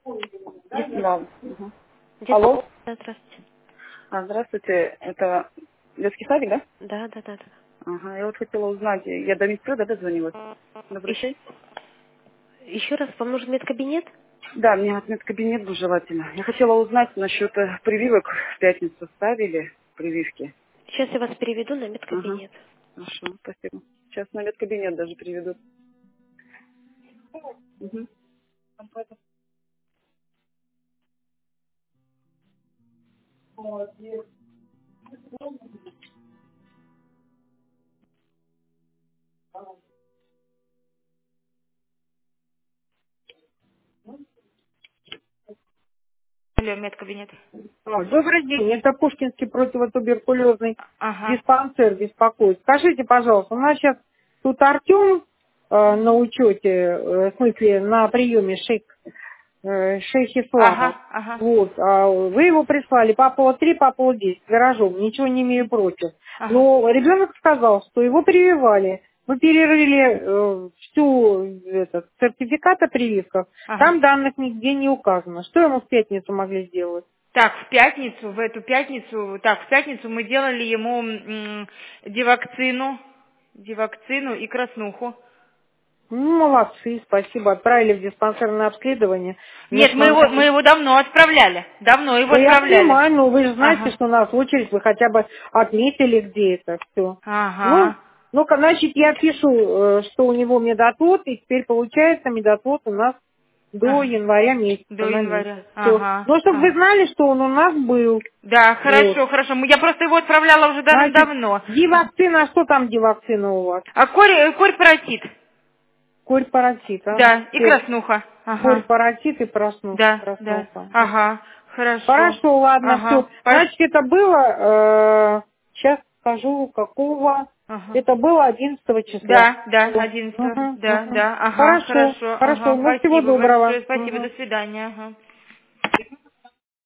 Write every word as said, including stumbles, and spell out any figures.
Да. Мгм. Детский Алло. сад, здравствуйте. А, здравствуйте. Это детский садик, да? Да, да, да, да. Ага. Я вот хотела узнать, я до медпреда дозвонилась. До Ещ- врачей? Еще раз, вам нужен медкабинет? Да, мне вот медкабинет бы желательно. Я хотела узнать насчет э, прививок. В пятницу ставили прививки. Сейчас я вас переведу на Ага. медкабинет. Хорошо, спасибо. Сейчас на медкабинет даже приведут. Угу. Алло, медкабинет. А, Добрый день, это Пушкинский противотуберкулезный Ага, диспансер беспокоит. Скажите, пожалуйста, у нас сейчас тут Артем э, на учете, э, в смысле на приеме шейх, э, шейх Исламов. ага, ага, Вот, а вы его прислали по поводу три, по поводу десять, с гаражом, ничего не имею против. ага, Но ребенок сказал, что его прививали. Мы перерыли э, всю этот, сертификат о прививках, ага. там данных нигде не указано. Что ему в пятницу могли сделать? Так, в пятницу, в эту пятницу, так, в пятницу мы делали ему м, дивакцину, дивакцину и краснуху. Ну, молодцы, спасибо. Отправили в диспансерное обследование. Я Нет, мы его, мы смотрю. его давно отправляли, давно его Да я отправляли. понимаю, но вы же знаете, Ага, что у нас очередь, вы хотя бы отметили, где это все. Ну, ага, ну-ка, значит, я пишу, э, что у него медотвод, и теперь получается медотвод у нас до ага, января месяца, до на января, месяц. Все. ага, Но чтобы вы ага. знали, что он у нас был. Да, Вот. хорошо, хорошо. Мы- Я просто его отправляла уже дав- Значит, давно. дивакцина, что там дивакцина у вас? А корь, корь-паротит. Корь-паротит, ага. Да, и Все. краснуха. Ага. Корь-паротит и проснух, Да, да. проснуха. Ага. Хорошо. Хорошо, ладно, Ага. все. Паш- Значит, это было, сейчас скажу, какого. Ага. Это было одиннадцатого числа. Да, да, Всё. одиннадцатого. Мгм, Да, мгм. да. Ага, Хорошо, хорошо. хорошо. Ага. Ну, всего Спасибо доброго. большое. Спасибо. До Мгм. свидания. Ага.